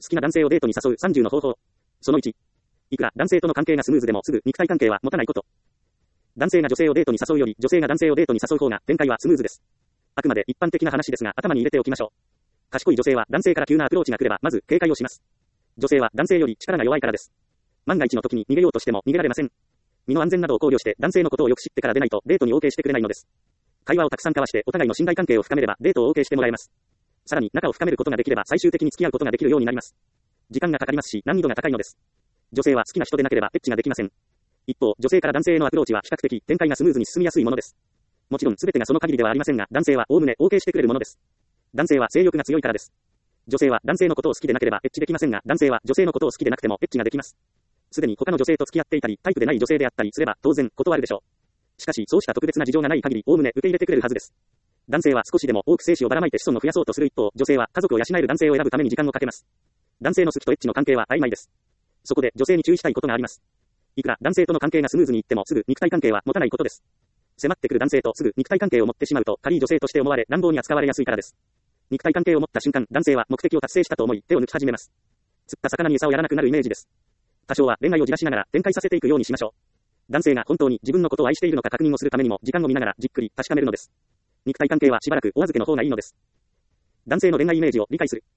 好きな男性をデートに誘う30の方法。その1。いくら男性との関係がスムーズでもすぐ肉体関係は持たないこと。男性が女性をデートに誘うより女性が男性をデートに誘う方が展開はスムーズです。あくまで一般的な話ですが頭に入れておきましょう。賢い女性は男性から急なアプローチが来ればまず警戒をします。女性は男性より力が弱いからです。万が一の時に逃げようとしても逃げられません。身の安全などを考慮して男性のことをよく知ってからでないとデートに OK してくれないのです。会話をたくさん交わしてお互いの信頼関係を深めればデートを OK してもらえます。さらに仲を深めることができれば最終的に付き合うことができるようになります。時間がかかりますし難易度が高いのです。女性は好きな人でなければエッチができません。一方、女性から男性へのアプローチは比較的展開がスムーズに進みやすいものです。もちろん全てがその限りではありませんが、男性はおおむね OK してくれるものです。男性は性欲が強いからです。女性は男性のことを好きでなければエッチできませんが、男性は女性のことを好きでなくてもエッチができます。すでに他の女性と付き合っていたり、タイプでない女性であったりすれば当然断るでしょう。しかしそうした特別な事情がない限りおおむね受け入れてくれるはずです。男性は少しでも多く精子をばらまいて子孫を増やそうとする一方、女性は家族を養える男性を選ぶために時間をかけます。男性の好きとエッチの関係は曖昧です。そこで女性に注意したいことがあります。いくら男性との関係がスムーズにいってもすぐ肉体関係は持たないことです。迫ってくる男性とすぐ肉体関係を持ってしまうと軽い女性として思われ乱暴に扱われやすいからです。肉体関係を持った瞬間、男性は目的を達成したと思い手を抜き始めます。釣った魚に餌をやらなくなるイメージです。多少は恋愛をじらしながら展開させていくようにしましょう。男性が本当に自分のことを愛しているのか確認をするためにも時間を見ながらじっくり確かめるのです。肉体関係はしばらくお預けの方がいいのです。男性の恋愛イメージを理解する。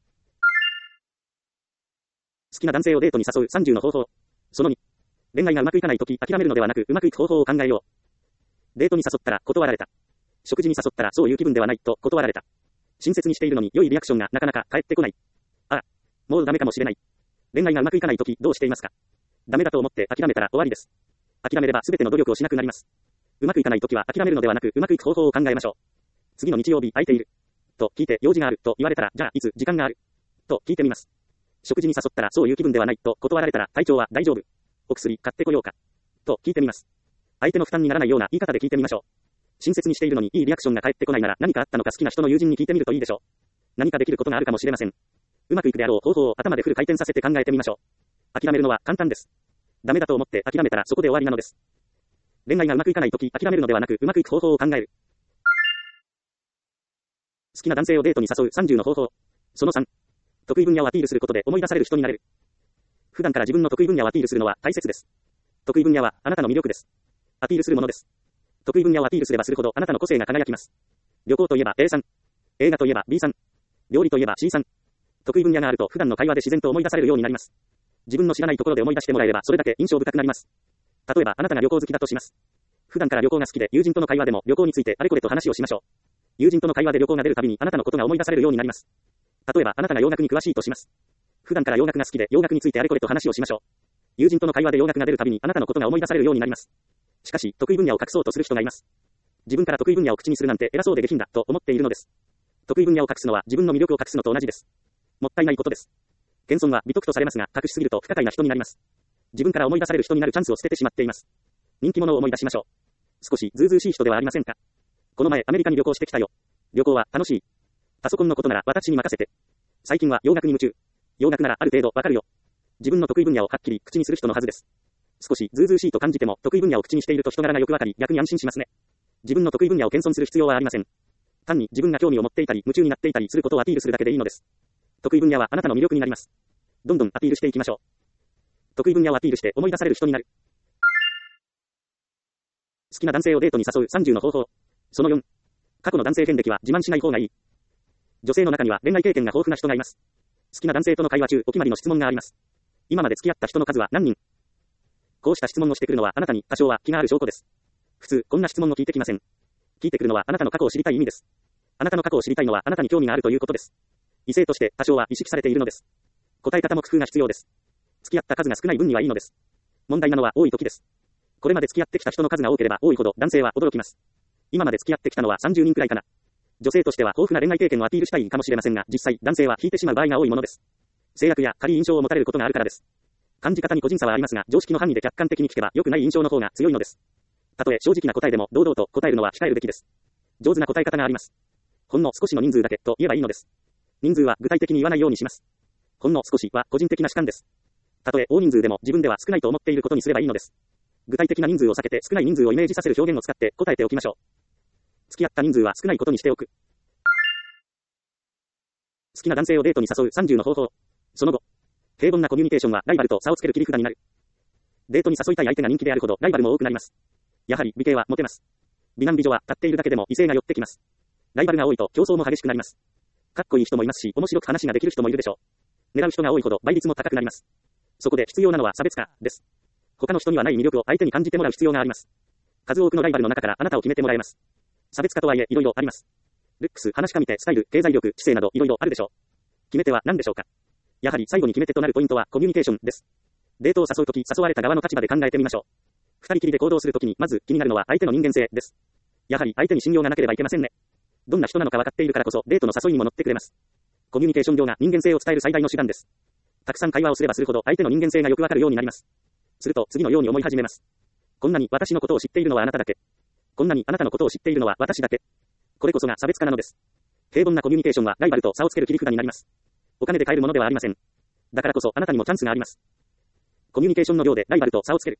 好きな男性をデートに誘う30の方法。その2。恋愛がうまくいかないとき諦めるのではなくうまくいく方法を考えよう。デートに誘ったら断られた。食事に誘ったらそういう気分ではないと断られた。親切にしているのに良いリアクションがなかなか返ってこない。ああ、もうダメかもしれない。恋愛がうまくいかないときどうしていますか？ダメだと思って諦めたら終わりです。諦めれば全ての努力をしなくなります。うまくいかないときは諦めるのではなくうまくいく方法を考えましょう。次の日曜日空いていると聞いて用事があると言われたらじゃあいつ時間があると聞いてみます。食事に誘ったらそういう気分ではないと断られたら体調は大丈夫。お薬買ってこようかと聞いてみます。相手の負担にならないような言い方で聞いてみましょう。親切にしているのにいいリアクションが返ってこないなら何かあったのか好きな人の友人に聞いてみるといいでしょう。何かできることがあるかもしれません。うまくいくであろう方法を頭でフル回転させて考えてみましょう。諦めるのは簡単です。ダメだと思って諦めたらそこで終わりなのです。恋愛がうまくいかないとき諦めるのではなくうまくいく方法を考える。好きな男性をデートに誘う30の方法。その3。得意分野をアピールすることで思い出される人になれる。普段から自分の得意分野をアピールするのは大切です。得意分野はあなたの魅力です。アピールするものです。得意分野をアピールすればするほどあなたの個性が輝きます。旅行といえば A さん。映画といえば B さん。料理といえば C さん。得意分野があると普段の会話で自然と思い出されるようになります。自分の知らないところで思い出してもらえればそれだけ印象深くなります。例えばあなたが旅行好きだとします。普段から旅行が好きで友人との会話でも旅行についてあれこれと話をしましょう。友人との会話で旅行が出るたびにあなたのことが思い出されるようになります。例えばあなたが洋楽に詳しいとします。普段から洋楽が好きで洋楽についてあれこれと話をしましょう。友人との会話で洋楽が出るたびにあなたのことが思い出されるようになります。しかし得意分野を隠そうとする人がいます。自分から得意分野を口にするなんて偉そうで下品だと思っているのです。得意分野を隠すのは自分の魅力を隠すのと同じです。もったいないことです。謙遜は美徳とされますが隠しすぎると不可解な人になります。自分から思い出される人になるチャンスを捨ててしまっています。人気者を思い出しましょう。少しずうずうしい人ではありませんか？この前アメリカに旅行してきたよ。旅行は楽しい。パソコンのことなら私に任せて。最近は洋楽に夢中。洋楽ならある程度わかるよ。自分の得意分野をはっきり口にする人のはずです。少しずうずうしいと感じても得意分野を口にしていると人柄がよくわかり逆に安心しますね。自分の得意分野を謙遜する必要はありません。単に自分が興味を持っていたり夢中になっていたりすることをアピールするだけでいいのです。得意分野はあなたの魅力になります。どんどんアピールしていきましょう。得意分野をアピールして思い出される人になる。好きな男性をデートに誘う30の方法。その4。過去の男性遍歴は自慢しない方がいい。女性の中には恋愛経験が豊富な人がいます。好きな男性との会話中お決まりの質問があります。今まで付き合った人の数は何人？こうした質問をしてくるのはあなたに多少は気がある証拠です。普通こんな質問も聞いてきません。聞いてくるのはあなたの過去を知りたい意味です。あなたの過去を知りたいのはあなたに興味があるということです。異性として多少は意識されているのです。答え方も工夫が必要です。付き合った数が少ない分にはいいのです。問題なのは多い時です。これまで付き合ってきた人の数が多ければ多いほど男性は驚きます。今まで付き合ってきたのは30人くらいかな。女性としては豊富な恋愛経験をアピールしたいかもしれませんが、実際男性は引いてしまう場合が多いものです。制約や軽い印象を持たれることがあるからです。感じ方に個人差はありますが、常識の範囲で客観的に聞けば良くない印象の方が強いのです。たとえ正直な答えでも堂々と答えるのは控えるべきです。上手な答え方があります。ほんの少しの人数だけと言えばいいのです。人数は具体的に言わないようにします。ほんの少しは個人的な主観です。たとえ大人数でも自分では少ないと思っていることにすればいいのです。具体的な人数を避けて少ない人数をイメージさせる表現を使って答えておきましょう。付き合った人数は少ないことにしておく。好きな男性をデートに誘う30の方法。その後、 平凡なコミュニケーションはライバルと差をつける切り札になる。デートに誘いたい相手が人気であるほどライバルも多くなります。やはり美形はモテます。美男美女は立っているだけでも異性が寄ってきます。ライバルが多いと競争も激しくなります。かっこいい人もいますし、面白く話ができる人もいるでしょう。狙う人が多いほど倍率も高くなります。そこで必要なのは差別化です。他の人にはない魅力を相手に感じてもらう必要があります。数多くのライバルの中からあなたを決めてもらえます。差別化とはいえ色々あります。ルックス、話しかみて、スタイル、経済力、知性など色々あるでしょう。決め手は何でしょうか。やはり最後に決め手となるポイントはコミュニケーションです。デートを誘うとき、誘われた側の立場で考えてみましょう。二人きりで行動するときにまず気になるのは相手の人間性です。やはり相手に信用がなければいけませんね。どんな人なのか分かっているからこそデートの誘いにも乗ってくれます。コミュニケーション上が人間性を伝える最大の手段です。たくさん会話をすればするほど相手の人間性がよくわかるようになります。すると次のように思い始めます。こんなに私のことを知っているのはあなただけ。こんなにあなたのことを知っているのは私だけ。これこそが差別化なのです。平凡なコミュニケーションはライバルと差をつける切り札になります。お金で買えるものではありません。だからこそあなたにもチャンスがあります。コミュニケーションの量でライバルと差をつける。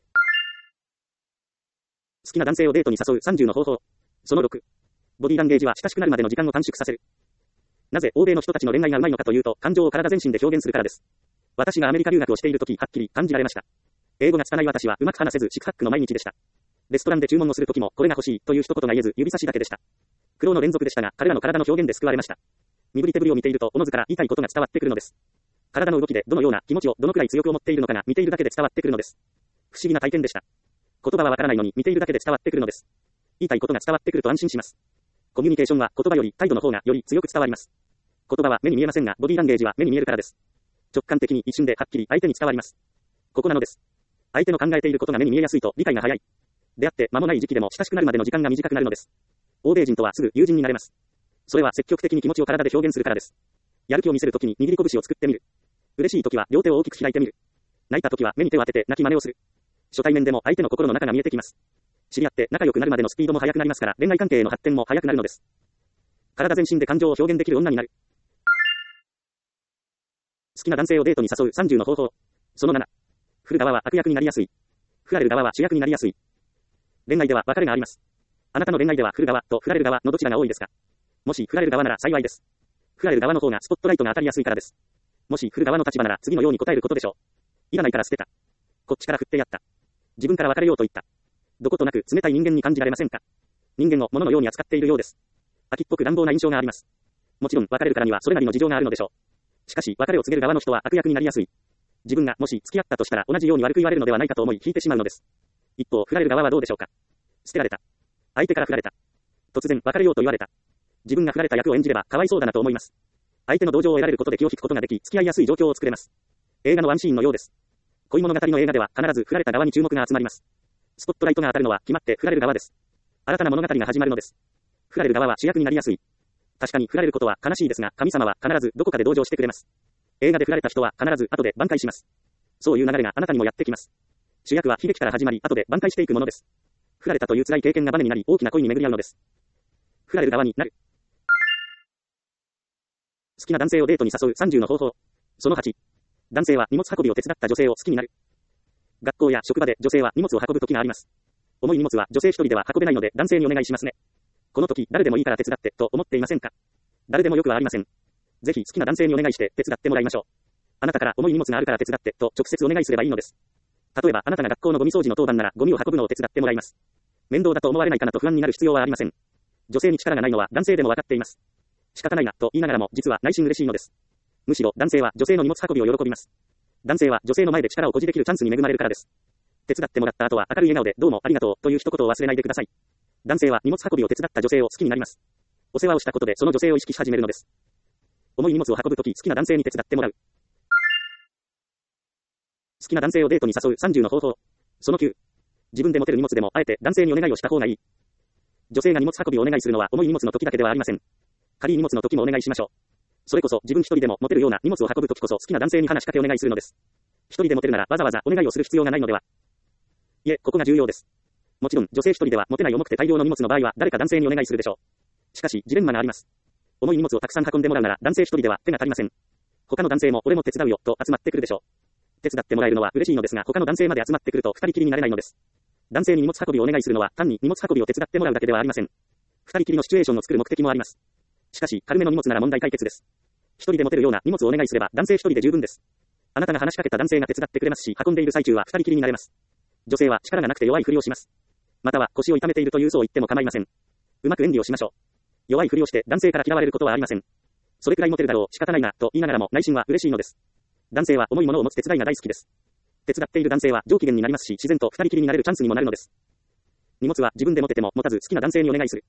好きな男性をデートに誘う30の方法。その6。ボディランゲージは親しくなるまでの時間を短縮させる。なぜ欧米の人たちの恋愛がうまいのかというと、感情を体全身で表現するからです。私がアメリカ留学をしているとき、はっきり感じられました。英語が拙い私はうまく話せず、四苦八苦の毎日でした。レストランで注文をするときも、これが欲しいという一言が言えず、指差しだけでした。苦労の連続でしたが、彼らの体の表現で救われました。身振り手振りを見ていると、おのずから言いたいことが伝わってくるのです。体の動きでどのような気持ちをどのくらい強く思っているのかが見ているだけで伝わってくるのです。不思議な体験でした。言葉はわからないのに見ているだけで伝わってくるのです。言いたいことが伝わってくると安心します。コミュニケーションは言葉より態度の方がより強く伝わります。言葉は目に見えませんが、ボディランゲージは目に見えるからです。直感的に一瞬ではっきり相手に伝わります。ここなのです。相手の考えていることが目に見えやすいと理解が早い。出会って間もない時期でも親しくなるまでの時間が短くなるのです。欧米人とはすぐ友人になれます。それは積極的に気持ちを体で表現するからです。やる気を見せるときに握り拳を作ってみる。嬉しいときは両手を大きく開いてみる。泣いたときは目に手を当てて泣き真似をする。初対面でも相手の心の中が見えてきます。知り合って仲良くなるまでのスピードも速くなりますから、恋愛関係への発展も速くなるのです。体全身で感情を表現できる女になる。好きな男性をデートに誘う30の方法。その7。振る側は悪役になりやすい。振られる側は主役になりやすい。恋愛では別れがあります。あなたの恋愛では振る側と振られる側のどちらが多いですか。もし振られる側なら幸いです。振られる側の方がスポットライトが当たりやすいからです。もし振る側の立場なら次のように答えることでしょう。いらないから捨てた。こっちから振ってやった。自分から別れようと言った。どことなく冷たい人間に感じられませんか。人間を物のように扱っているようです。秋っぽく乱暴な印象があります。もちろん別れるからにはそれなりの事情があるのでしょう。しかし別れを告げる側の人は悪役になりやすい。自分がもし付き合ったとしたら同じように悪く言われるのではないかと思い引いてしまうのです。一方振られる側はどうでしょうか。捨てられた。相手から振られた。突然別れようと言われた。自分が振られた役を演じればかわいそうだなと思います。相手の同情を得られることで気を引くことができ、付き合いやすい状況を作れます。映画のワンシーンのようです。恋物語の映画では必ず振られた側に注目が集まります。スポットライトが当たるのは決まって振られる側です。新たな物語が始まるのです。振られる側は主役になりやすい。確かに振られることは悲しいですが、神様は必ずどこかで同情してくれます。映画で振られた人は必ず後で挽回します。そういう流れがあなたにもやってきます。主役は悲劇から始まり、後で挽回していくものです。振られたという辛い経験がバネになり、大きな恋に巡り合うのです。振られる側になる。好きな男性をデートに誘う30の方法。その8。男性は荷物運びを手伝った女性を好きになる。学校や職場で女性は荷物を運ぶ時があります。重い荷物は女性一人では運べないので男性にお願いしますね。この時誰でもいいから手伝ってと思っていませんか。誰でもよくはありません。ぜひ好きな男性にお願いして手伝ってもらいましょう。あなたから重い荷物があるから手伝ってと直接お願いすればいいのです。例えばあなたが学校のゴミ掃除の当番ならゴミを運ぶのを手伝ってもらいます。面倒だと思われないかなと不安になる必要はありません。女性に力がないのは男性でも分かっています。仕方ないなと言いながらも実は内心嬉しいのです。むしろ男性は女性の荷物運びを喜びます。男性は女性の前で力を誇示できるチャンスに恵まれるからです。手伝ってもらった後は明るい笑顔でどうもありがとうという一言を忘れないでください。男性は荷物運びを手伝った女性を好きになります。お世話をしたことでその女性を意識し始めるのです。重い荷物を運ぶとき好きな男性に手伝ってもらう。好きな男性をデートに誘う30の方法。その9。自分で持てる荷物でもあえて男性にお願いをした方がいい。女性が荷物運びをお願いするのは重い荷物の時だけではありません。軽い荷物の時もお願いしましょう。それこそ自分一人でも持てるような荷物を運ぶ時こそ好きな男性に話しかけお願いするのです。一人で持てるならわざわざお願いをする必要がないのでは。いえ、ここが重要です。もちろん女性一人では持てない重くて大量の荷物の場合は誰か男性にお願いするでしょう。しかしジレンマがあります。重い荷物をたくさん運んでもらうなら男性一人では手が足りません。他の男性も俺も手伝うよと集まってくるでしょう。手伝ってもらえるのは嬉しいのですが他の男性まで集まってくると二人きりになれないのです。男性に荷物運びをお願いするのは単に荷物運びを手伝ってもらうだけではありません。二人きりのシチュエーションを作る目的もあります。しかし軽めの荷物なら問題解決です。一人で持てるような荷物をお願いすれば男性一人で十分です。 あなたが話しかけた男性が手伝ってくれますし、運んでいる最中は二人きりになれます。女性は力がなくて弱いふりをします。または腰を痛めているという嘘を言っても構いません。うまく演技をしましょう。弱いふりをして男性から嫌われることはありません。それくらいモテるだろう、仕方ないな、と言いながらも内心は嬉しいのです。男性は重いものを持つ手伝いが大好きです。手伝っている男性は上機嫌になりますし、自然と二人きりになれるチャンスにもなるのです。荷物は自分で持てても持たず好きな男性にお願いする。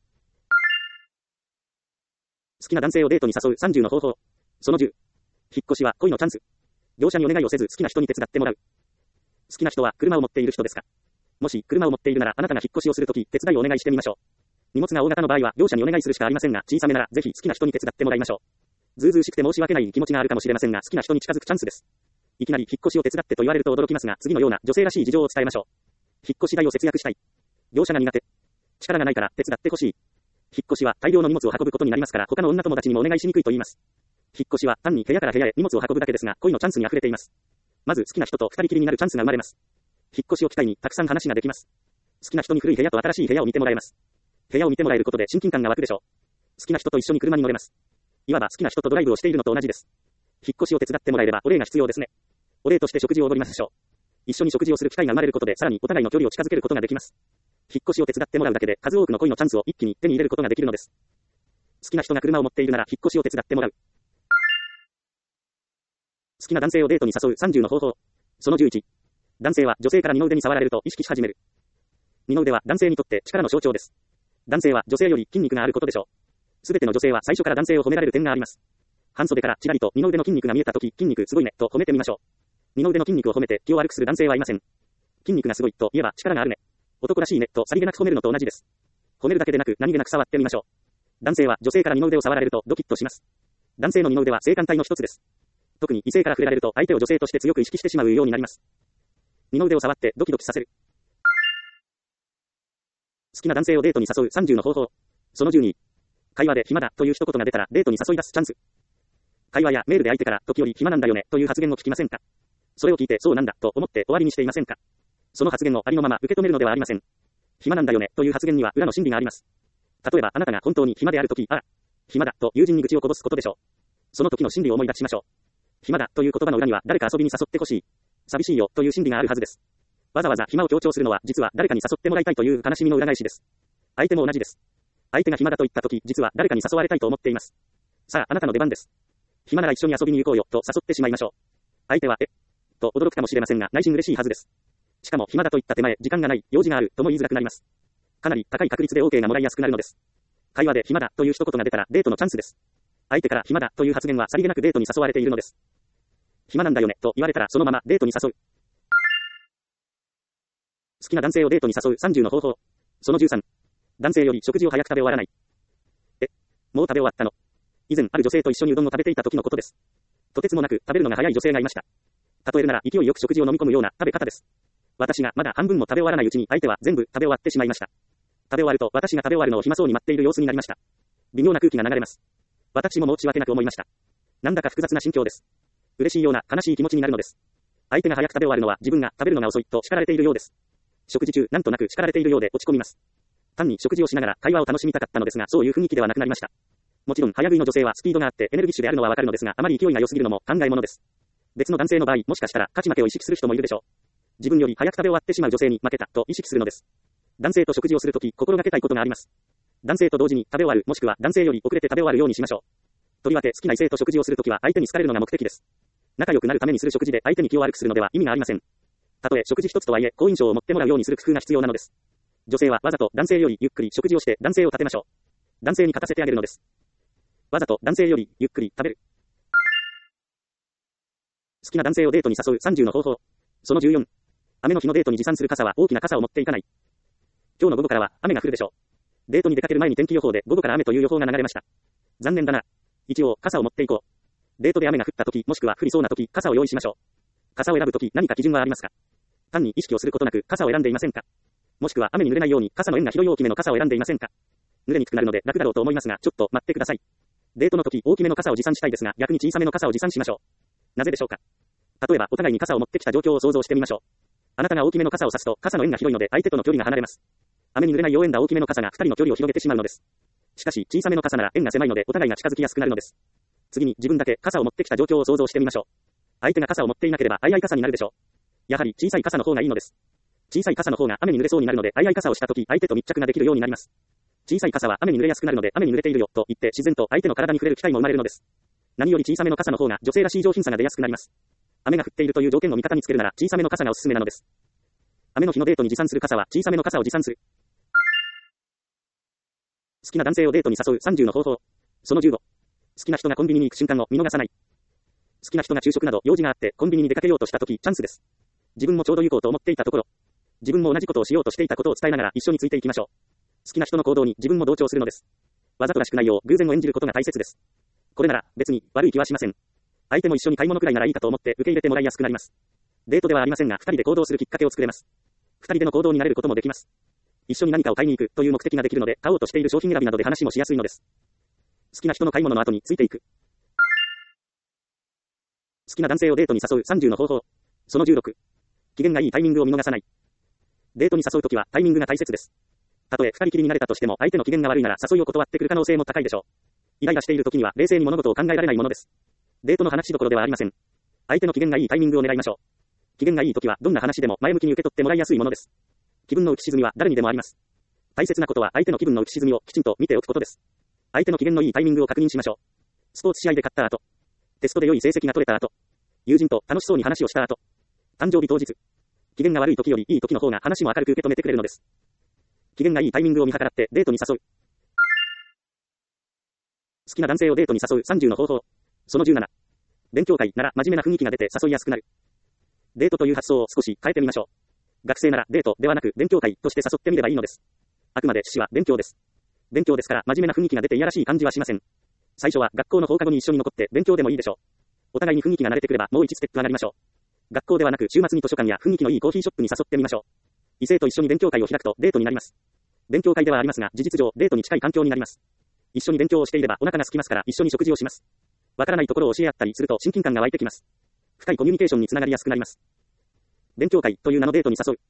好きな男性をデートに誘う30の方法。その10。引っ越しは恋のチャンス。業者にお願いをせず好きな人に手伝ってもらう。好きな人は車を持っている人ですか？もし車を持っているならあなたが引っ越しをするとき手伝いをお願いしてみましょう。荷物が大型の場合は業者にお願いするしかありませんが、小さめならぜひ好きな人に手伝ってもらいましょう。ずうずうしくて申し訳ない気持ちがあるかもしれませんが、好きな人に近づくチャンスです。いきなり引っ越しを手伝ってと言われると驚きますが、次のような女性らしい事情を伝えましょう。引っ越し代を節約したい。業者が苦手。力がないから手伝ってほしい。引っ越しは大量の荷物を運ぶことになりますから他の女友達にもお願いしにくいと言います。引っ越しは単に部屋から部屋へ荷物を運ぶだけですが、恋のチャンスに溢れています。まず好きな人と二人きりになるチャンスが生まれます。引っ越しを機会にたくさん話ができます。好きな人に古い部屋と新しい部屋を見てもらえます。部屋を見てもらえることで親近感が湧くでしょう。好きな人と一緒に車に乗れます。いわば好きな人とドライブをしているのと同じです。引っ越しを手伝ってもらえればお礼が必要ですね。お礼として食事をおごりましょう。一緒に食事をする機会が生まれることでさらにお互いの距離を近づけることができます。引っ越しを手伝ってもらうだけで数多くの恋のチャンスを一気に手に入れることができるのです。好きな人が車を持っているなら引っ越しを手伝ってもらう。好きな男性をデートに誘う30の方法。その11。男性は女性から二の腕に触られると意識し始める。二の腕は男性にとって力の象徴です。男性は女性より筋肉があることでしょう。すべての女性は最初から男性を褒められる点があります。半袖からちらりと二の腕の筋肉が見えたとき、筋肉すごいねと褒めてみましょう。二の腕の筋肉を褒めて気を悪くする男性はいません。筋肉がすごいと言えば力があるね。男らしいねとさりげなく褒めるのと同じです。褒めるだけでなく何気なく触ってみましょう。男性は女性から二の腕を触られるとドキッとします。男性の二の腕は性感帯の一つです。特に異性から触れられると相手を女性として強く意識してしまうようになります。二の腕を触ってドキドキさせる。好きな男性をデートに誘う30の方法。その12。会話で暇だという一言が出たらデートに誘い出すチャンス。会話やメールで相手から時折暇なんだよねという発言を聞きませんか？それを聞いてそうなんだと思って終わりにしていませんか？その発言をありのまま受け止めるのではありません。暇なんだよねという発言には裏の心理があります。例えばあなたが本当に暇であるとき、あら、暇だと友人に愚痴をこぼすことでしょう。その時の心理を思い出しましょう。暇だという言葉の裏には誰か遊びに誘ってほしい、寂しいよという心理があるはずです。わざわざ暇を強調するのは実は誰かに誘ってもらいたいという悲しみの裏返しです。相手も同じです。相手が暇だと言った時、実は誰かに誘われたいと思っています。さあ、あなたの出番です。暇なら一緒に遊びに行こうよと誘ってしまいましょう。相手はと驚くかもしれませんが内心嬉しいはずです。しかも暇だと言った手前、時間がない、用事があるとも言いづらくなります。かなり高い確率で OK がもらいやすくなるのです。会話で暇だという一言が出たらデートのチャンスです。相手から暇だという発言はさりげなくデートに誘われているのです。暇なんだよねと言われたらそのままデートに誘う。好きな男性をデートに誘う30の方法。その13。男性より食事を早く食べ終わらない。もう食べ終わったの。以前ある女性と一緒にうどんを食べていた時のことです。とてつもなく食べるのが早い女性がいました。例えるなら勢いよく食事を飲み込むような食べ方です。私がまだ半分も食べ終わらないうちに相手は全部食べ終わってしまいました。食べ終わると私が食べ終わるのを暇そうに待っている様子になりました。微妙な空気が流れます。私も申し訳なく思いました。なんだか複雑な心境です。嬉しいような悲しい気持ちになるのです。相手が早く食べ終わるのは自分が食べるのが遅いと叱られているようです。食事中なんとなく叱られているようで落ち込みます。単に食事をしながら会話を楽しみたかったのですが、そういう雰囲気ではなくなりました。もちろん早食いの女性はスピードがあってエネルギッシュであるのはわかるのですが、あまり勢いが良すぎるのも考えものです。別の男性の場合、もしかしたら勝ち負けを意識する人もいるでしょう。自分より早く食べ終わってしまう女性に負けたと意識するのです。男性と食事をするとき心がけたいことがあります。男性と同時に食べ終わる、もしくは男性より遅れて食べ終わるようにしましょう。とりわけ好きな異性と食事をするときは相手に好かれるのが目的です。仲良くなるためにする食事で相手に気を悪くするのでは意味がありません。たとえ食事一つとはいえ好印象を持ってもらうようにする工夫が必要なのです。女性はわざと男性よりゆっくり食事をして男性を立てましょう。男性に勝たせてあげるのです。わざと男性よりゆっくり食べる。好きな男性をデートに誘う30の方法。その14。雨の日のデートに持参する傘は大きな傘を持っていかない。今日の午後からは雨が降るでしょう。デートに出かける前に天気予報で午後から雨という予報が流れました。残念だな。一応傘を持っていこう。デートで雨が降った時、もしくは降りそうな時、傘を用意しましょう。傘を選ぶ時何か基準はありますか？単に意識をすることなく傘を選んでいませんか？もしくは雨に濡れないように傘の円が広い大きめの傘を選んでいませんか？濡れにくくなるので楽だろうと思いますが、ちょっと待ってください。デートの時大きめの傘を持参したいですが、逆に小さめの傘を持参しましょう。なぜでしょうか？例えばお互いに傘を持ってきた状況を想像してみましょう。あなたが大きめの傘を差すと傘の円が広いので相手との距離が離れます。雨に濡れないよう円だ大きめの傘が二人の距離を広げてしまうのです。しかし小さめの傘なら円が狭いのでお互いが近づきやすくなるのです。次に自分だけ傘を持ってきた状況を想像してみましょう。 相手が傘を持っていなければ、相傘になるでしょう。やはり小さい傘の方がいいのです。小さい傘の方が雨に濡れそうになるので、相傘をしたとき、相手と密着ができるようになります。小さい傘は雨に濡れやすくなるので、雨に濡れているよ、と言って自然と相手の体に触れる機会も生まれるのです。何より小さめの傘の方が女性らしい上品さが出やすくなります。雨が降っているという条件を味方につけるなら、小さめの傘がおすすめなのです。雨の日のデートに持参する傘は、小さめの傘を持参する。好きな男性をデートに誘う30の方法。その15。好きな人がコンビニに行く瞬間を見逃さない。好きな人が昼食など用事があってコンビニに出かけようとしたとき、チャンスです。自分もちょうど行こうと思っていたところ、自分も同じことをしようとしていたことを伝えながら一緒についていきましょう。好きな人の行動に自分も同調するのです。わざとらしくないよう偶然を演じることが大切です。これなら別に悪い気はしません。相手も一緒に買い物くらいならいいかと思って受け入れてもらいやすくなります。デートではありませんが、二人で行動するきっかけを作れます。二人での行動になれることもできます。一緒に何かを買いに行くという目的ができるので、買おうとしている商品選びなどで話もしやすいのです。好きな人の買い物の後についていく。好きな男性をデートに誘う30の方法。その16。機嫌がいいタイミングを見逃さない。デートに誘うときはタイミングが大切です。たとえ二人きりになれたとしても相手の機嫌が悪いなら誘いを断ってくる可能性も高いでしょう。イライラしているときには冷静に物事を考えられないものです。デートの話しどころではありません。相手の機嫌がいいタイミングを狙いましょう。機嫌がいいときはどんな話でも前向きに受け取ってもらいやすいものです。気分の浮き沈みは誰にでもあります。大切なことは相手の気分の浮き沈みをきちんと見ておくことです。相手の機嫌のいいタイミングを確認しましょう。スポーツ試合で勝った後、テストで良い成績が取れた後、友人と楽しそうに話をした後、誕生日当日、機嫌が悪い時よりいい時の方が話も明るく受け止めてくれるのです。機嫌がいいタイミングを見計らってデートに誘う。好きな男性をデートに誘う30の方法。その17。勉強会なら真面目な雰囲気が出て誘いやすくなる。デートという発想を少し変えてみましょう。学生ならデートではなく勉強会として誘ってみればいいのです。あくまで趣旨は勉強です。勉強ですから真面目な雰囲気が出ていやらしい感じはしません。最初は学校の放課後に一緒に残って勉強でもいいでしょう。お互いに雰囲気が慣れてくればもう1ステップ上がりましょう。学校ではなく週末に図書館や雰囲気のいいコーヒーショップに誘ってみましょう。異性と一緒に勉強会を開くとデートになります。勉強会ではありますが事実上デートに近い環境になります。一緒に勉強をしていればお腹が空きますから一緒に食事をします。わからないところを教え合ったりすると親近感が湧いてきます。深いコミュニケーションにつながりやすくなります。勉強会という名のデートに誘う。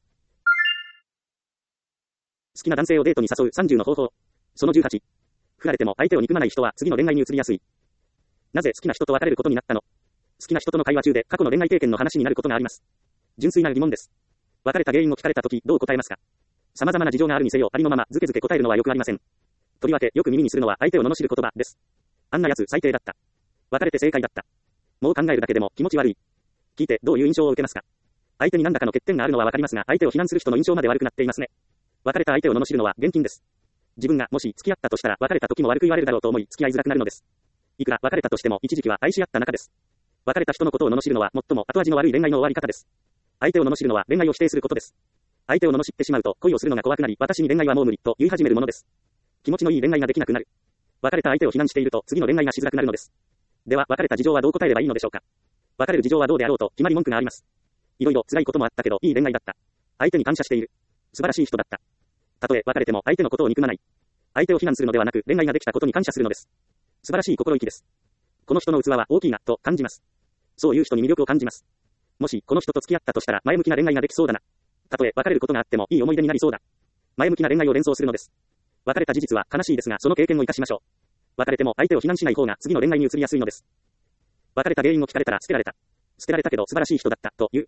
好きな男性をデートに誘う30の方法。その18。振られても相手を憎まない人は次の恋愛に移りやすい。なぜ好きな人と別れることになったの？好きな人との会話中で過去の恋愛経験の話になることがあります。純粋な疑問です。別れた原因を聞かれたときどう答えますか？様々な事情があるにせよありのままずけずけ答えるのはよくありません。とりわけよく耳にするのは相手を罵る言葉です。あんな奴最低だった。別れて正解だった。もう考えるだけでも気持ち悪い。聞いてどういう印象を受けますか？相手に何らかの欠点があるのはわかりますが相手を非難する人の印象まで悪くなっていますね。別れた相手を罵るのは厳禁です。自分がもし付き合ったとしたら別れた時も悪く言われるだろうと思い付き合いづらくなるのです。いくら別れたとしても一時期は愛し合った仲です。別れた人のことを罵るのは最も後味の悪い恋愛の終わり方です。相手を罵るのは恋愛を否定することです。相手を罵ってしまうと恋をするのが怖くなり私に恋愛はもう無理と言い始めるものです。気持ちのいい恋愛ができなくなる。別れた相手を非難していると次の恋愛がしづらくなるのです。では別れた事情はどう答えればいいのでしょうか。別れる事情はどうであろうと決まり文句があります。いろいろ辛いこともあったけどいい恋愛だった。相手に感謝している。素晴らしい人だった。たとえ別れても相手のことを憎まない。相手を非難するのではなく恋愛ができたことに感謝するのです。素晴らしい心意気です。この人の器は大きいなと感じます。そういう人に魅力を感じます。もしこの人と付き合ったとしたら前向きな恋愛ができそうだな。たとえ別れることがあってもいい思い出になりそうだ。前向きな恋愛を連想するのです。別れた事実は悲しいですがその経験を生かしましょう。別れても相手を非難しない方が次の恋愛に移りやすいのです。別れた原因を聞かれたら捨てられた。捨てられたけど素晴らしい人だったという。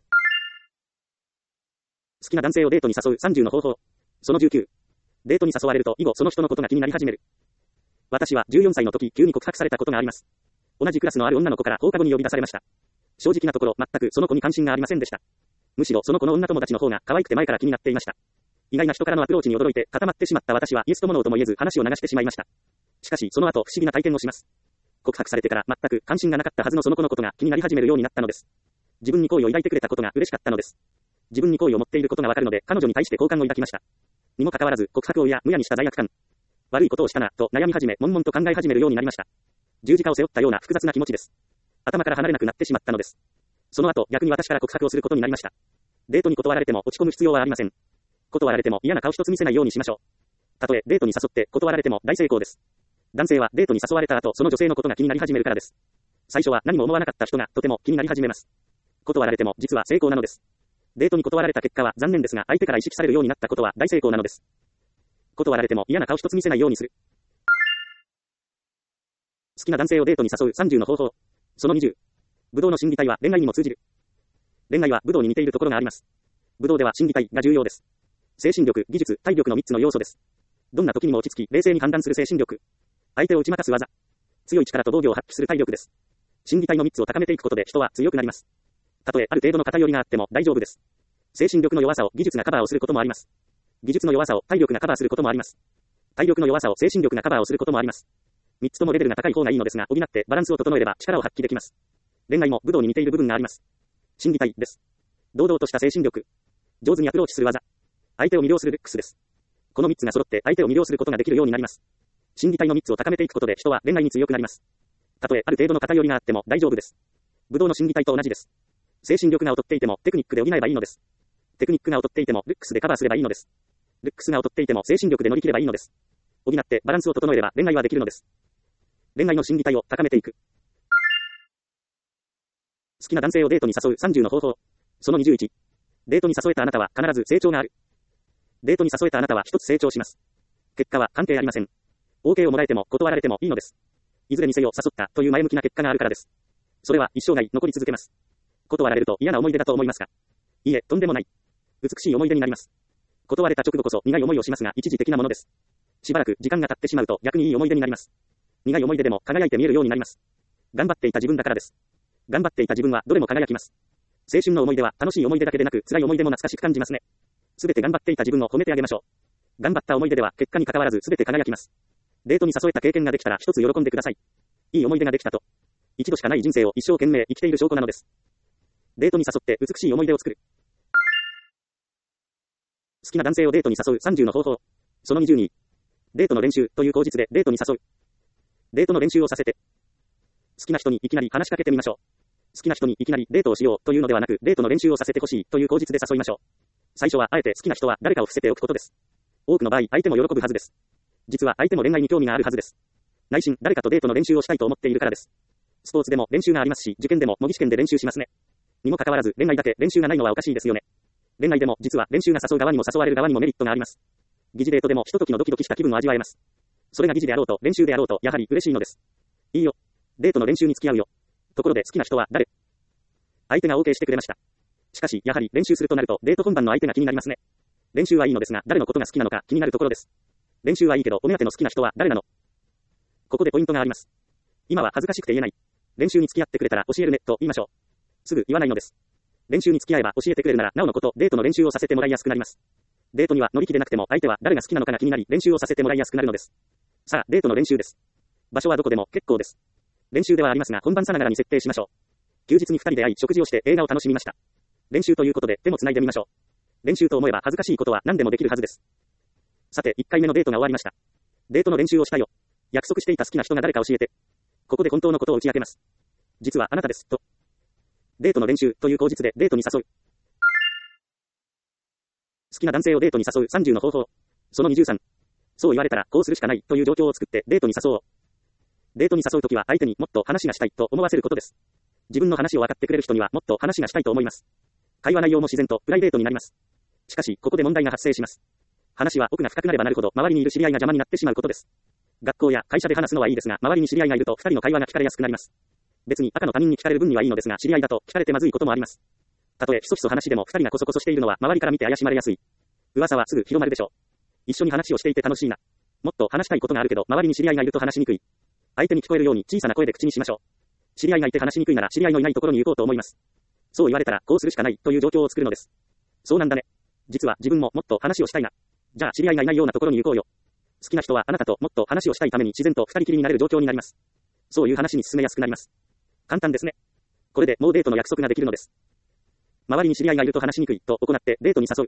好きな男性をデートに誘う30の方法。その19。デートに誘われると以後その人のことが気になり始める。私は14歳の時急に告白されたことがあります。同じクラスのある女の子から放課後に呼び出されました。正直なところ全くその子に関心がありませんでした。むしろその子の女友達の方が可愛くて前から気になっていました。意外な人からのアプローチに驚いて固まってしまった私はイエスともノーとも言えず話を流してしまいました。しかしその後不思議な体験をします。告白されてから全く関心がなかったはずのその子のことが気になり始めるようになったのです。自分に好意を抱いてくれたことが嬉しかったのです。自分に好意を持っていることがわかるので彼女に対して好感を抱きました。にもかかわらず告白をむやにした罪悪感。悪いことをしたなと悩み始め悶々と考え始めるようになりました。十字架を背負ったような複雑な気持ちです。頭から離れなくなってしまったのです。その後逆に私から告白をすることになりました。デートに断られても落ち込む必要はありません。断られても嫌な顔一つ見せないようにしましょう。たとえデートに誘って断られても大成功です。男性はデートに誘われた後その女性のことが気になり始めるからです。最初は何も思わなかった人がとても気になり始めます。断られても実は成功なのです。デートに断られた結果は残念ですが相手から意識されるようになったことは大成功なのです。断られても嫌な顔一つ見せないようにする。好きな男性をデートに誘う30の方法。その20。 武道の心技体は恋愛にも通じる。恋愛は武道に似ているところがあります。武道では心技体が重要です。精神力、技術、体力の3つの要素です。どんな時にも落ち着き、冷静に判断する精神力。相手を打ち負かす技。強い力と防御を発揮する体力です。心技体の3つを高めていくことで人は強くなります。たとえある程度の偏りがあっても大丈夫です。精神力の弱さを技術がカバーをすることもあります。技術の弱さを体力がカバーすることもあります。体力の弱さを精神力がカバーをすることもあります。3つともレベルが高い方がいいのですが、補ってバランスを整えれば力を発揮できます。恋愛も武道に似ている部分があります。心技体です。堂々とした精神力。上手にアプローチする技。相手を魅了するルックスです。この3つが揃って相手を魅了することができるようになります。心技体の3つを高めていくことで人は恋愛に強くなります。たとえある程度の偏りがあっても大丈夫です。武道の心技体と同じです。精神力が劣っていてもテクニックで補えばいいのです。テクニックが劣っていてもルックスでカバーすればいいのです。ルックスが劣っていても精神力で乗り切ればいいのです。補ってバランスを整えれば恋愛はできるのです。恋愛の心技体を高めていく。好きな男性をデートに誘う30の方法。その21。デートに誘えたあなたは必ず成長がある。デートに誘えたあなたは一つ成長します。結果は関係ありません。OK をもらえても断られてもいいのです。いずれにせよ誘ったという前向きな結果があるからです。それは一生涯残り続けます。断られると嫌な思い出だと思いますか？いいえ、とんでもない。美しい思い出になります。断れた直後こそ苦い思いをしますが一時的なものです。しばらく時間が経ってしまうと逆にいい思い出になります。苦い思い出でも輝いて見えるようになります。頑張っていた自分だからです。頑張っていた自分はどれも輝きます。青春の思い出は楽しい思い出だけでなく辛い思い出も懐かしく感じますね。すべて頑張っていた自分を褒めてあげましょう。頑張った思い出では結果に関わらずすべて輝きます。デートに誘えた経験ができたら一つ喜んでください。いい思い出ができたと。一度しかない人生を一生懸命生きている証拠なのです。デートに誘って美しい思い出を作る。好きな男性をデートに誘う30の方法。その22。デートの練習という口実でデートに誘う。デートの練習をさせて。好きな人にいきなり話しかけてみましょう。好きな人にいきなりデートをしようというのではなく、デートの練習をさせてほしいという口実で誘いましょう。最初はあえて好きな人は誰かを伏せておくことです。多くの場合、相手も喜ぶはずです。実は相手も恋愛に興味があるはずです。内心、誰かとデートの練習をしたいと思っているからです。スポーツでも練習がありますし、受験でも模擬試験で練習しますね。にもかかわらず恋愛だけ練習がないのはおかしいですよね。恋愛でも実は練習が誘う側にも誘われる側にもメリットがあります。疑似デートでもひとときのドキドキした気分を味わえます。それが疑似であろうと練習であろうとやはり嬉しいのです。いいよ。デートの練習に付き合うよ。ところで好きな人は誰？相手が OK してくれました。しかし、やはり練習するとなるとデート本番の相手が気になりますね。練習はいいのですが、誰のことが好きなのか気になるところです。練習はいいけど、お目当ての好きな人は誰なの？ここでポイントがあります。今は恥ずかしくて言えない。練習に付き合ってくれたら教えるね、と言いましょう。すぐ言わないのです。練習に付き合えば教えてくれるなら、なおのこと、デートの練習をさせてもらいやすくなります。デートには乗り気でなくても、相手は誰が好きなのかが気になり、練習をさせてもらいやすくなるのです。さあ、デートの練習です。場所はどこでも結構です。練習ではありますが、本番さながらに設定しましょう。休日に2人で会い、食事をして映画を楽しみました。練習ということで手もつないでみましょう。練習と思えば恥ずかしいことは何でもできるはずです。さて、1回目のデートが終わりました。デートの練習をしたよ。約束していた好きな人が誰か教えて。ここで本当のことを打ち明けます。実はあなたです、と。デートの練習という口実でデートに誘う。好きな男性をデートに誘う30の方法。その23。そう言われたらこうするしかないという状況を作ってデートに誘おう。デートに誘うときは相手にもっと話がしたいと思わせることです。自分の話を分かってくれる人にはもっと話がしたいと思います。会話内容も自然とプライベートになります。しかし、ここで問題が発生します。話は奥が深くなればなるほど周りにいる知り合いが邪魔になってしまうことです。学校や会社で話すのはいいですが、周りに知り合いがいると2人の会話が聞かれやすくなります。別に赤の他人に聞かれる分にはいいのですが、知り合いだと聞かれてまずいこともあります。たとえひそひそ話でも2人がこそこそしているのは周りから見て怪しまれやすい。噂はすぐ広まるでしょう。一緒に話をしていて楽しいな。もっと話したいことがあるけど、周りに知り合いがいると話しにくい。相手に聞こえるように小さな声で口にしましょう。知り合いがいて話しにくいなら知り合いのいないところに行こうと思います。そう言われたらこうするしかないという状況を作るのです。そうなんだね。実は自分ももっと話をしたいな。じゃあ知り合いがいないようなところに行こうよ。好きな人はあなたともっと話をしたいために自然と二人きりになれる状況になります。そういう話に進めやすくなります。簡単ですね。これでもうデートの約束ができるのです。周りに知り合いがいると話しにくいと行ってデートに誘う。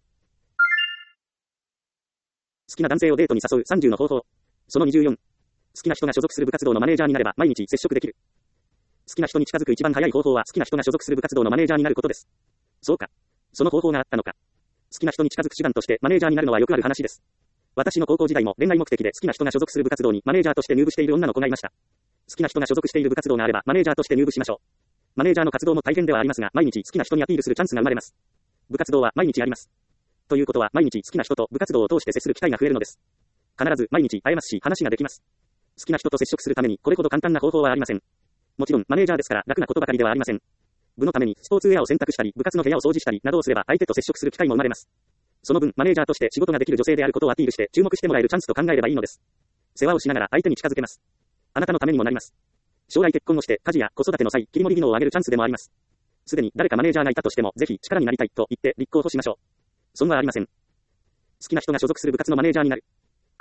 好きな男性をデートに誘う30の方法。その24。好きな人が所属する部活動のマネージャーになれば毎日接触できる。好きな人に近づく一番早い方法は好きな人が所属する部活動のマネージャーになることです。そうか。その方法があったのか。好きな人に近づく手段としてマネージャーになるのはよくある話です。私の高校時代も恋愛目的で好きな人が所属する部活動にマネージャーとして入部している女の子がいました。好きな人が所属している部活動があればマネージャーとして入部しましょう。マネージャーの活動も大変ではありますが、毎日好きな人にアピールするチャンスが生まれます。部活動は毎日あります。ということは毎日好きな人と部活動を通して接する機会が増えるのです。必ず毎日会えますし話ができます。好きな人と接触するためにこれほど簡単な方法はありません。もちろんマネージャーですから楽なことばかりではありません。 部のためにスポーツウェアを洗濯したり、部活の部屋を掃除したりなどをすれば相手と接触する機会も生まれます。その分、マネージャーとして仕事ができる女性であることをアピールして注目してもらえるチャンスと考えればいいのです。世話をしながら相手に近づけます。あなたのためにもなります。将来結婚をして家事や子育ての際、切り盛り技能を上げるチャンスでもあります。すでに誰かマネージャーがいたとしても、ぜひ力になりたいと言って立候補しましょう。損はありません。好きな人が所属する部活のマネージャーになる。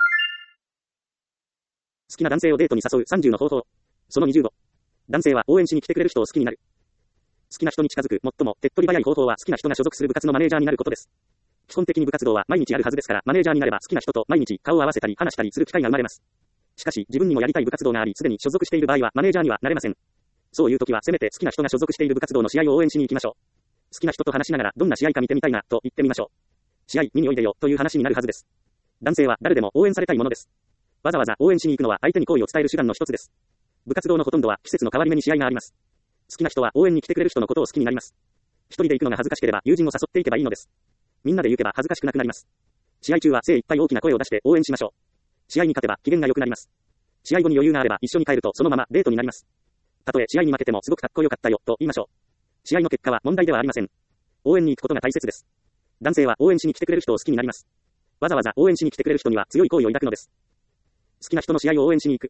好きな男性をデートに誘う30の方法。その25。男性は応援しに来てくれる人を好きになる。好きな人に近づく最も手っ取り早い方法は好きな人が所属する部活のマネージャーになることです。基本的に部活動は毎日やるはずですから、マネージャーになれば好きな人と毎日顔を合わせたり話したりする機会が生まれます。しかし、自分にもやりたい部活動があり、すでに所属している場合はマネージャーにはなれません。そういう時はせめて好きな人が所属している部活動の試合を応援しに行きましょう。好きな人と話しながらどんな試合か見てみたいなと言ってみましょう。試合見においでよという話になるはずです。男性は誰でも応援されたいものです。わざわざ応援しに行くのは相手に好意を伝える手段の一つです。部活動のほとんどは季節の変わり目に試合があります。好きな人は応援に来てくれる人のことを好きになります。一人で行くのが恥ずかしければ友人を誘っていけばいいのです。みんなで行けば恥ずかしくなくなります。試合中は精一杯大きな声を出して応援しましょう。試合に勝てば機嫌が良くなります。試合後に余裕があれば一緒に帰るとそのままデートになります。たとえ試合に負けてもすごくかっこよかったよと言いましょう。試合の結果は問題ではありません。応援に行くことが大切です。男性は応援しに来てくれる人を好きになります。わざわざ応援しに来てくれる人には強い好意を抱くのです。好きな人の試合を応援しに行く。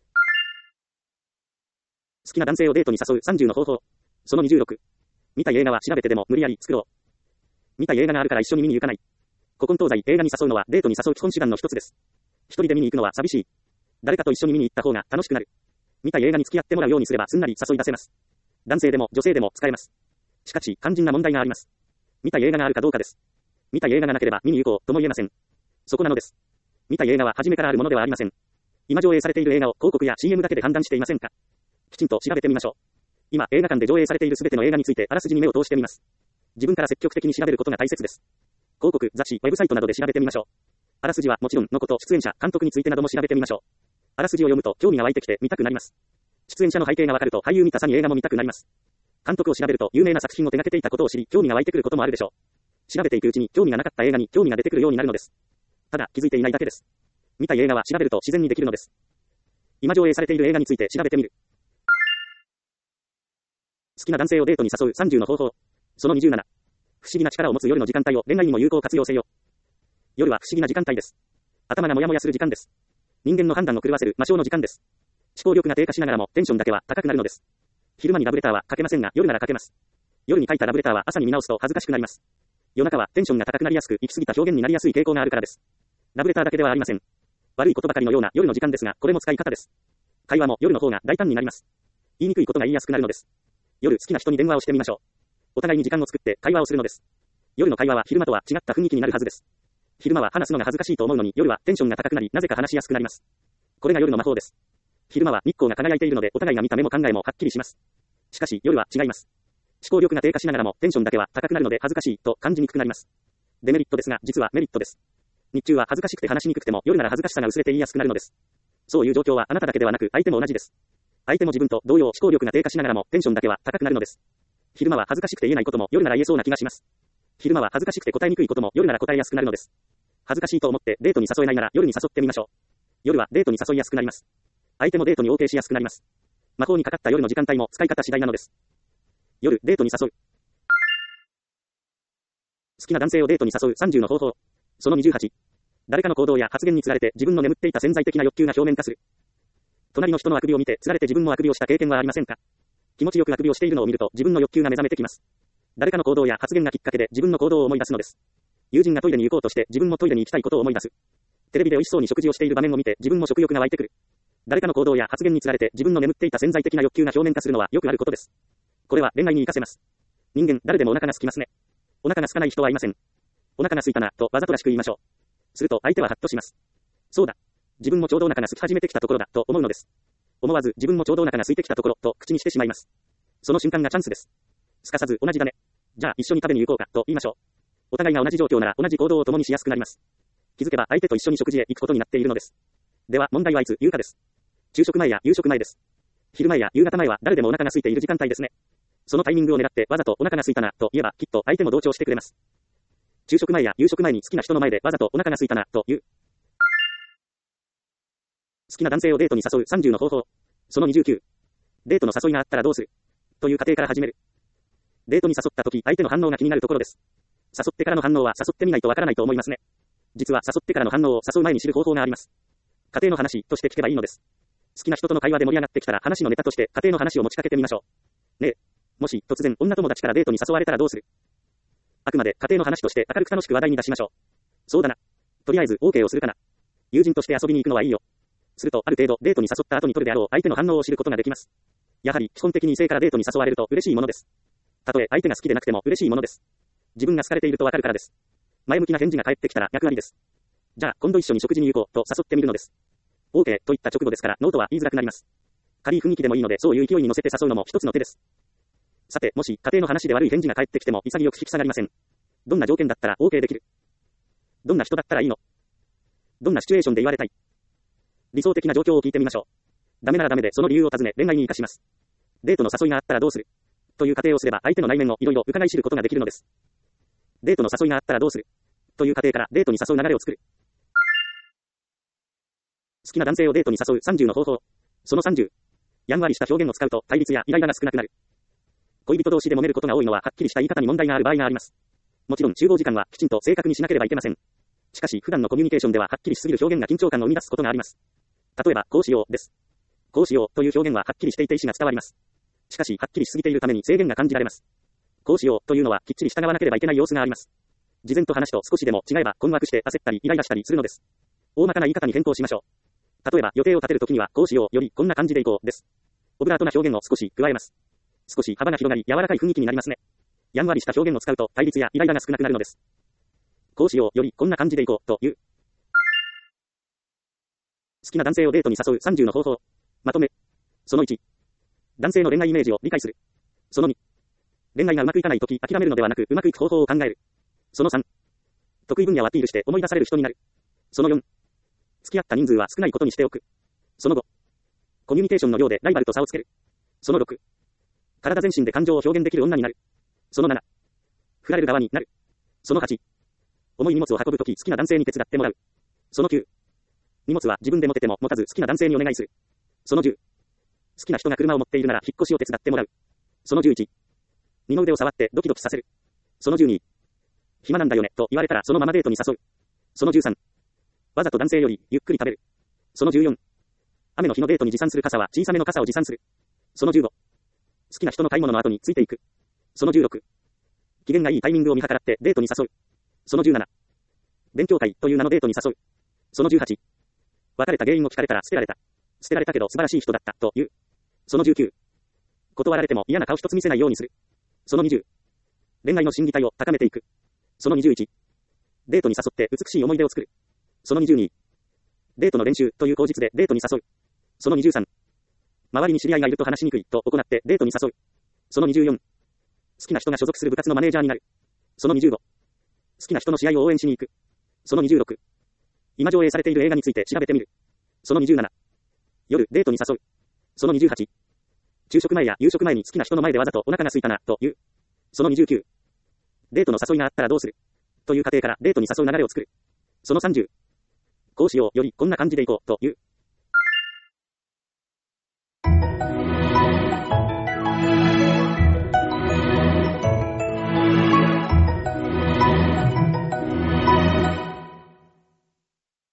好きな男性をデートに誘う30の方法。その26。見たい映画は調べてでも無理やり作ろう。見たい映画があるから一緒に見に行かない。古今東西映画に誘うのはデートに誘う基本手段の一つです。一人で見に行くのは寂しい。誰かと一緒に見に行った方が楽しくなる。見たい映画に付き合ってもらうようにすればすんなり誘い出せます。男性でも女性でも使えます。しかし、肝心な問題があります。見たい映画があるかどうかです。見たい映画がなければ見に行こうとも言えません。そこなのです。見たい映画は初めからあるものではありません。今上映されている映画を広告や CM だけで判断していませんか？きちんと調べてみましょう。今映画館で上映されているすべての映画についてあらすじに目を通してみます。自分から積極的に調べることが大切です。広告、雑誌、ウェブサイトなどで調べてみましょう。あらすじはもちろんのこと、出演者、監督についてなども調べてみましょう。あらすじを読むと興味が湧いてきて見たくなります。出演者の背景がわかると俳優見たさに映画も見たくなります。監督を調べると有名な作品を手掛けていたことを知り興味が湧いてくることもあるでしょう。調べていくうちに興味がなかった映画に興味が出てくるようになるのです。ただ気づいていないだけです。見たい映画は調べると自然にできるのです。今上映されている映画について調べてみる。好きな男性をデートに誘う30の方法。その27。不思議な力を持つ夜の時間帯を恋愛にも有効活用せよ。夜は不思議な時間帯です。頭がモヤモヤする時間です。人間の判断を狂わせる魔性の時間です。思考力が低下しながらもテンションだけは高くなるのです。昼間にラブレターは書けませんが夜なら書けます。夜に書いたラブレターは朝に見直すと恥ずかしくなります。夜中はテンションが高くなりやすく行き過ぎた表現になりやすい傾向があるからです。ラブレターだけではありません。悪いことばかりのような夜の時間ですが、これも使い方です。会話も夜の方が大胆になります。言いにくいことが言いやすくなるのです。夜好きな人に電話をしてみましょう。お互いに時間を作って会話をするのです。夜の会話は昼間とは違った雰囲気になるはずです。昼間は話すのが恥ずかしいと思うのに夜はテンションが高くなりなぜか話しやすくなります。これが夜の魔法です。昼間は日光が輝いているのでお互いが見た目も考えもはっきりします。しかし夜は違います。思考力が低下しながらもテンションだけは高くなるので恥ずかしいと感じにくくなります。デメリットですが実はメリットです。日中は恥ずかしくて話しにくくても夜なら恥ずかしさが薄れて言いやすくなるのです。そういう状況はあなただけではなく相手も同じです。相手も自分と同様思考力が低下しながらもテンションだけは高くなるのです。昼間は恥ずかしくて言えないことも夜なら言えそうな気がします。昼間は恥ずかしくて答えにくいことも夜なら答えやすくなるのです。恥ずかしいと思ってデートに誘えないなら夜に誘ってみましょう。夜はデートに誘いやすくなります。相手もデートに OK しやすくなります。魔法にかかった夜の時間帯も使い方次第なのです。夜デートに誘う。好きな男性をデートに誘う30の方法。その28。誰かの行動や発言につられて自分の眠っていた潜在的な欲求が表面化する。隣の人のあくびを見てつられて自分もあくびをした経験はありませんか？気持ちよくあくびをしているのを見ると自分の欲求が目覚めてきます。誰かの行動や発言がきっかけで自分の行動を思い出すのです。友人がトイレに行こうとして自分もトイレに行きたいことを思い出す。テレビで美味しそうに食事をしている場面を見て自分も食欲が湧いてくる。誰かの行動や発言につられて自分の眠っていた潜在的な欲求が表面化するのはよくあることです。これは恋愛に活かせます。人間誰でもお腹が空きますね。お腹が空かない人はいません。お腹が空いたなとわざとらしく言いましょう。すると相手はハッとします。そうだ。自分もちょうどお腹が空き始めてきたところだと思うのです。思わず自分もちょうどお腹が空いてきたところと口にしてしまいます。その瞬間がチャンスです。すかさず同じだね。じゃあ一緒に食べに行こうかと言いましょう。お互いが同じ状況なら同じ行動を共にしやすくなります。気づけば相手と一緒に食事へ行くことになっているのです。では問題はいつ言うかです。昼食前や夕食前です。昼前や夕方前は誰でもお腹が空いている時間帯ですね。そのタイミングを狙ってわざとお腹が空いたなと言えばきっと相手も同調してくれます。昼食前や夕食前に好きな人の前でわざとお腹が空いたなと言う。好きな男性をデートに誘う30の方法。その29。デートの誘いがあったらどうするという過程から始める。 デートに誘ったとき、相手の反応が気になるところです。誘ってからの反応は誘ってみないとわからないと思いますね。実は誘ってからの反応を誘う前に知る方法があります。家庭の話として聞けばいいのです。好きな人との会話で盛り上がってきたら話のネタとして家庭の話を持ちかけてみましょう。ねえ、もし突然女友達からデートに誘われたらどうする？あくまで家庭の話として明るく楽しく話題に出しましょう。そうだな。とりあえず OK をするかな。友人として遊びに行くのはいいよ。するとある程度デートに誘った後に取るであろう相手の反応を知ることができます。やはり基本的に異性からデートに誘われると嬉しいものです。たとえ相手が好きでなくても嬉しいものです。自分が好かれているとわかるからです。前向きな返事が返ってきたら役割です。じゃあ今度一緒に食事に行こうと誘ってみるのです。OK と言った直後ですからノーとは言いづらくなります。軽い雰囲気でもいいのでそういう勢いに乗せて誘うのも一つの手です。さて、もし家庭の話で悪い返事が返ってきても潔く引き下がりません。どんな条件だったら OK できる？どんな人だったらいいの？どんなシチュエーションで言われたい？理想的な状況を聞いてみましょう。ダメならダメでその理由を尋ね恋愛に活かします。デートの誘いがあったらどうする？という仮定をすれば相手の内面をいろいろ伺い知ることができるのです。デートの誘いがあったらどうする？という仮定からデートに誘う流れを作る。好きな男性をデートに誘う30の方法。その30。やんわりした表現を使うと対立やイライラが少なくなる。恋人同士で揉めることが多いのははっきりした言い方に問題がある場合があります。もちろん集合時間はきちんと正確にしなければいけません。しかし普段のコミュニケーションでははっきりしすぎる表現が緊張感を生み出すことがあります。例えばこうしようです。こうしようという表現ははっきりしていて意思が伝わります。しかしはっきりしすぎているために制限が感じられます。こうしようというのはきっちり従わなければいけない様子があります。事前と話と少しでも違えば困惑して焦ったりイライラしたりするのです。大まかな言い方に変更しましょう。例えば予定を立てるときにはこうしようよりこんな感じでいこうです。オブラートな表現を少し加えます。少し幅が広がり柔らかい雰囲気になりますね。やんわりした表現を使うと対立やイライラが少なくなるのです。こうしようよりこんな感じでいこうという。好きな男性をデートに誘う30の方法。まとめ。その1。男性の恋愛イメージを理解する。その2。恋愛がうまくいかないとき諦めるのではなくうまくいく方法を考える。その3。得意分野をアピールして思い出される人になる。その4。付き合った人数は少ないことにしておく。その5。コミュニケーションの量でライバルと差をつける。その6。体全身で感情を表現できる女になる。その7。振られる側になる。その8。重い荷物を運ぶとき好きな男性に手伝ってもらう。その9。荷物は自分で持てても持たず好きな男性にお願いする。その10。好きな人が車を持っているなら引っ越しを手伝ってもらう。その11。二の腕を触ってドキドキさせる。その12。暇なんだよねと言われたらそのままデートに誘う。その13。わざと男性よりゆっくり食べる。その14。雨の日のデートに持参する傘は小さめの傘を持参する。その15。好きな人の買い物の後についていく。その16。機嫌がいいタイミングを見計らってデートに誘う。その17。勉強会という名のデートに誘う。その18。別れた原因を聞かれたら捨てられた。捨てられたけど素晴らしい人だったという。その19。断られても嫌な顔一つ見せないようにする。その20。恋愛の心理体を高めていく。その21。デートに誘って美しい思い出を作る。その22。デートの練習という口実でデートに誘う。その23。周りに知り合いがいると話しにくいと行ってデートに誘う。その24。好きな人が所属する部活のマネージャーになる。その25。好きな人の試合を応援しに行く。その26。今上映されている映画について調べてみる。その27。夜デートに誘う。その28。昼食前や夕食前に好きな人の前でわざとお腹が空いたなという。その29。デートの誘いがあったらどうする？という過程からデートに誘う流れを作る。その30。こうしようよりこんな感じでいこうという。